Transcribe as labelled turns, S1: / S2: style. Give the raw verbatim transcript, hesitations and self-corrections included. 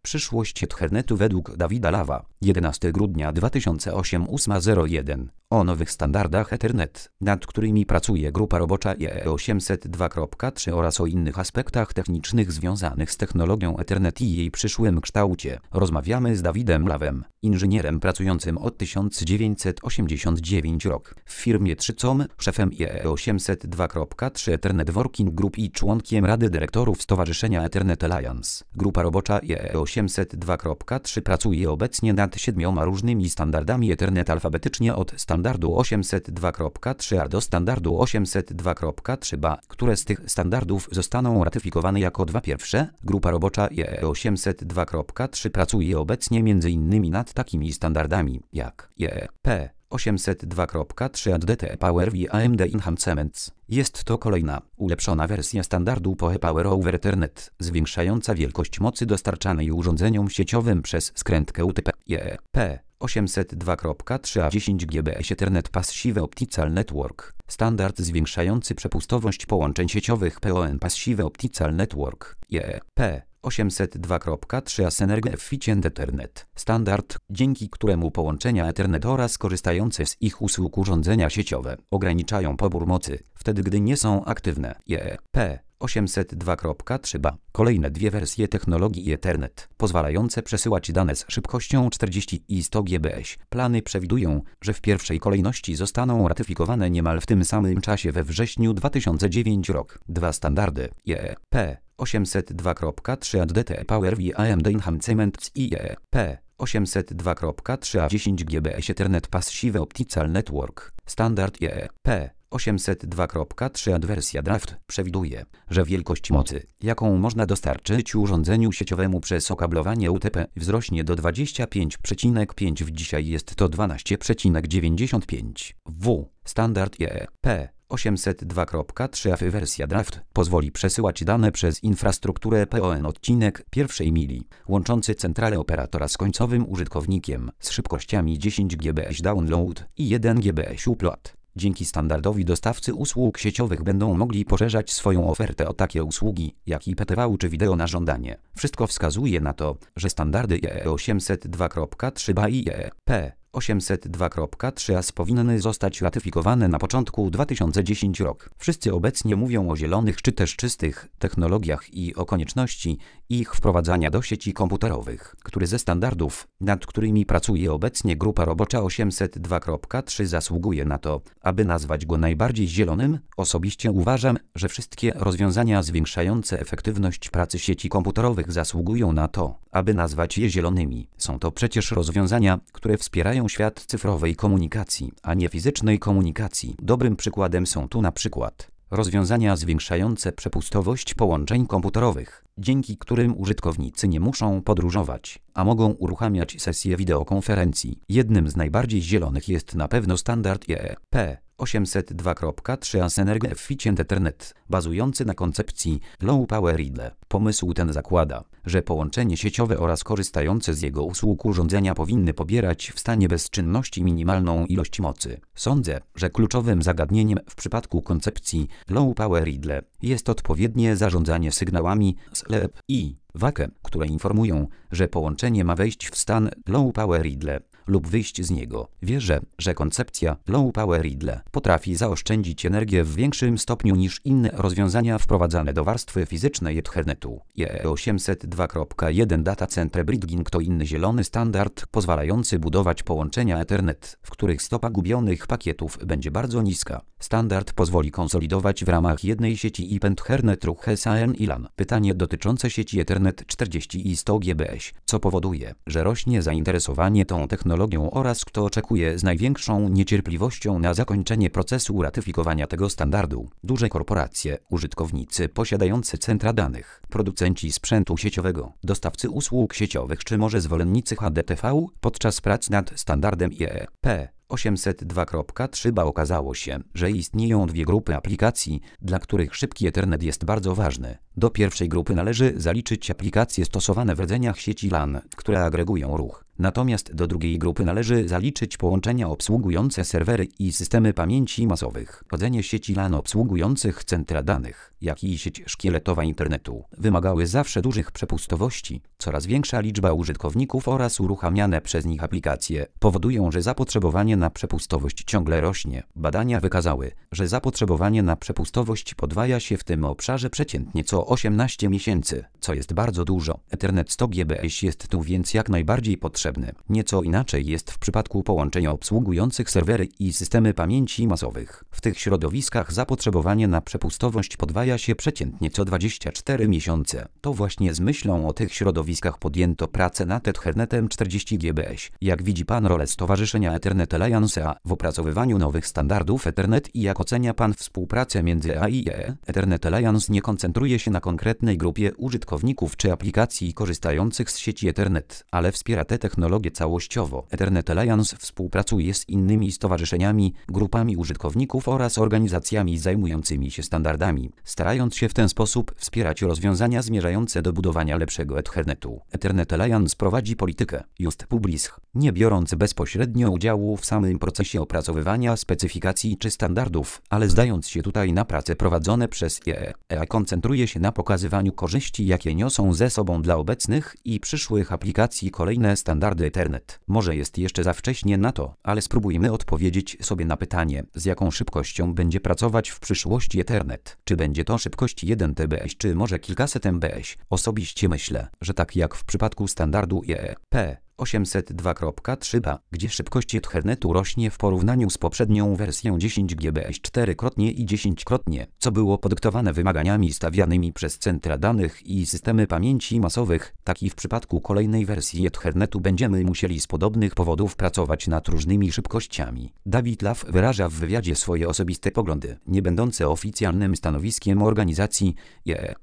S1: Przyszłość Ethernetu według Dawida Lawa, jedenastego grudnia dwa tysiące ósmego, ósma zero jeden. O nowych standardach Ethernet, nad którymi pracuje grupa robocza I E E osiemset dwa kropka trzy oraz o innych aspektach technicznych związanych z technologią Ethernet i jej przyszłym kształcie, rozmawiamy z Dawidem Lawem, inżynierem pracującym od tysiąc dziewięćset osiemdziesiątego dziewiątego roku w firmie trzy C O M, szefem I E E osiemset dwa kropka trzy Ethernet Working Group i członkiem Rady Dyrektorów Stowarzyszenia Ethernet Alliance. Grupa robocza I E E osiemset dwa kropka trzy pracuje obecnie nad siedmioma różnymi standardami Ethernet alfabetycznie od standardu osiemset dwa kropka trzy a do standardu osiemset dwa kropka trzy B A. Które z tych standardów zostaną ratyfikowane jako dwa pierwsze? Grupa robocza I E E osiemset dwa kropka trzy pracuje obecnie m.in. nad takimi standardami jak I E E P osiemset dwa kropka trzy A D T E Power V A M D Enhancements. Jest to kolejna, ulepszona wersja standardu P O E Power over Ethernet, zwiększająca wielkość mocy dostarczanej urządzeniom sieciowym przez skrętkę U T P. I E E P osiemset dwa kropka trzy A dziesięć G B S Ethernet Passive Optical Network. Standard zwiększający przepustowość połączeń sieciowych P O N Passive Optical Network. I E E P osiemset dwa kropka trzy A Synergy Efficient Ethernet. Standard, dzięki któremu połączenia Ethernet oraz korzystające z ich usług urządzenia sieciowe ograniczają pobór mocy, wtedy gdy nie są aktywne. I E E P osiemset dwa kropka trzy B A. Kolejne dwie wersje technologii Ethernet, pozwalające przesyłać dane z szybkością czterdzieści i sto gigabitów. Plany przewidują, że w pierwszej kolejności zostaną ratyfikowane niemal w tym samym czasie we wrześniu dwa tysiące dziewiątego roku. Dwa standardy I E E P osiemset dwa kropka trzy A D T E Power V A M D Enhancements i I E E P osiemset dwa kropka trzy A dziesięć G B S Ethernet Passive Optical Network. Standard I E E P osiemset dwa kropka trzy A wersja Draft przewiduje, że wielkość mocy, jaką można dostarczyć urządzeniu sieciowemu przez okablowanie U T P, wzrośnie do dwadzieścia pięć przecinek pięć w dzisiaj jest to dwanaście przecinek dziewięćdziesiąt pięć W. Standard I E E P osiemset dwa kropka trzy A wersja Draft pozwoli przesyłać dane przez infrastrukturę P O N odcinek pierwszej mili, łączący centralę operatora z końcowym użytkownikiem z szybkościami dziesięć gigabitów download i jeden gigabit upload. Dzięki standardowi dostawcy usług sieciowych będą mogli poszerzać swoją ofertę o takie usługi, jak I P T V czy wideo na żądanie. Wszystko wskazuje na to, że standardy I E E osiemset dwa kropka trzy B A i I E E P osiemset dwa kropka trzy A powinny zostać ratyfikowane na początku dwa tysiące dziesiątego roku. Wszyscy obecnie mówią o zielonych czy też czystych technologiach i o konieczności ich wprowadzania do sieci komputerowych, który ze standardów, nad którymi pracuje obecnie grupa robocza osiemset dwa kropka trzy zasługuje na to, aby nazwać go najbardziej zielonym. Osobiście uważam, że wszystkie rozwiązania zwiększające efektywność pracy sieci komputerowych zasługują na to, aby nazwać je zielonymi. Są to przecież rozwiązania, które wspierają świat cyfrowej komunikacji, a nie fizycznej komunikacji. Dobrym przykładem są tu na przykład rozwiązania zwiększające przepustowość połączeń komputerowych, dzięki którym użytkownicy nie muszą podróżować, a mogą uruchamiać sesje wideokonferencji. Jednym z najbardziej zielonych jest na pewno standard I E E P osiemset dwa kropka trzy A Synergy Efficient Ethernet, bazujący na koncepcji Low Power I D L E. Pomysł ten zakłada, że połączenie sieciowe oraz korzystające z jego usług urządzenia powinny pobierać w stanie bezczynności minimalną ilość mocy. Sądzę, że kluczowym zagadnieniem w przypadku koncepcji Low Power I D L E jest odpowiednie zarządzanie sygnałami S L E P i W A C, które informują, że połączenie ma wejść w stan Low Power I D L E lub wyjść z niego. Wierzę, że koncepcja Low Power I D L E potrafi zaoszczędzić energię w większym stopniu niż inne rozwiązania wprowadzane do warstwy fizycznej Ethernetu. I E E osiemset dwa kropka jeden Data Center Bridging to inny zielony standard pozwalający budować połączenia Ethernet, w których stopa gubionych pakietów będzie bardzo niska. Standard pozwoli konsolidować w ramach jednej sieci I P Ethernet ruch S A N i LAN. Pytanie dotyczące sieci Ethernet czterdzieści i sto gigabitów, co powoduje, że rośnie zainteresowanie tą technologią oraz kto oczekuje z największą niecierpliwością na zakończenie procesu ratyfikowania tego standardu. Duże korporacje, użytkownicy posiadający centra danych, producenci sprzętu sieciowego, dostawcy usług sieciowych czy może zwolennicy H D T V. Podczas prac nad standardem I E E P osiemset dwa kropka trzy B A okazało się, że istnieją dwie grupy aplikacji, dla których szybki Ethernet jest bardzo ważny. Do pierwszej grupy należy zaliczyć aplikacje stosowane w rdzeniach sieci LAN, które agregują ruch. Natomiast do drugiej grupy należy zaliczyć połączenia obsługujące serwery i systemy pamięci masowych. Chodzenie sieci LAN obsługujących centra danych, jak i sieć szkieletowa internetu wymagały zawsze dużych przepustowości. Coraz większa liczba użytkowników oraz uruchamiane przez nich aplikacje powodują, że zapotrzebowanie na przepustowość ciągle rośnie. Badania wykazały, że zapotrzebowanie na przepustowość podwaja się w tym obszarze przeciętnie co osiemnaście miesięcy, co jest bardzo dużo. Ethernet sto gigabajtów jest tu więc jak najbardziej potrzebny. Nieco inaczej jest w przypadku połączeń obsługujących serwery i systemy pamięci masowych. W tych środowiskach zapotrzebowanie na przepustowość podwaja się przeciętnie co dwadzieścia cztery miesiące. To właśnie z myślą o tych środowiskach podjęto pracę nad Ethernetem czterdzieści gigabajtów. Jak widzi Pan rolę Stowarzyszenia Ethernet Alliance w opracowywaniu nowych standardów Ethernet i jak ocenia Pan współpracę między A I E? Ethernet Alliance nie koncentruje się na konkretnej grupie użytkowników czy aplikacji korzystających z sieci Ethernet, ale wspiera te technologie całościowo. Ethernet Alliance współpracuje z innymi stowarzyszeniami, grupami użytkowników oraz organizacjami zajmującymi się standardami, starając się w ten sposób wspierać rozwiązania zmierzające do budowania lepszego Ethernetu. Ethernet Alliance prowadzi politykę Just Publish, nie biorąc bezpośrednio udziału w samym procesie opracowywania specyfikacji czy standardów, ale zdając się tutaj na prace prowadzone przez I E E, a koncentruje się na pokazywaniu korzyści, jakie niosą ze sobą dla obecnych i przyszłych aplikacji kolejne standardy Ethernet. Może jest jeszcze za wcześnie na to, ale spróbujmy odpowiedzieć sobie na pytanie, z jaką szybkością będzie pracować w przyszłości Ethernet. Czy będzie to szybkość jeden terabajt, czy może kilkaset megabajtów? Osobiście myślę, że tak jak w przypadku standardu I E P osiemset dwa kropka trzy B, gdzie szybkość Ethernetu rośnie w porównaniu z poprzednią wersją dziesięć gigabajtów czterokrotnie i dziesięciokrotnie, co było podyktowane wymaganiami stawianymi przez centra danych i systemy pamięci masowych, tak i w przypadku kolejnej wersji Ethernetu będziemy musieli z podobnych powodów pracować nad różnymi szybkościami. David Law wyraża w wywiadzie swoje osobiste poglądy, nie będące oficjalnym stanowiskiem organizacji I E E.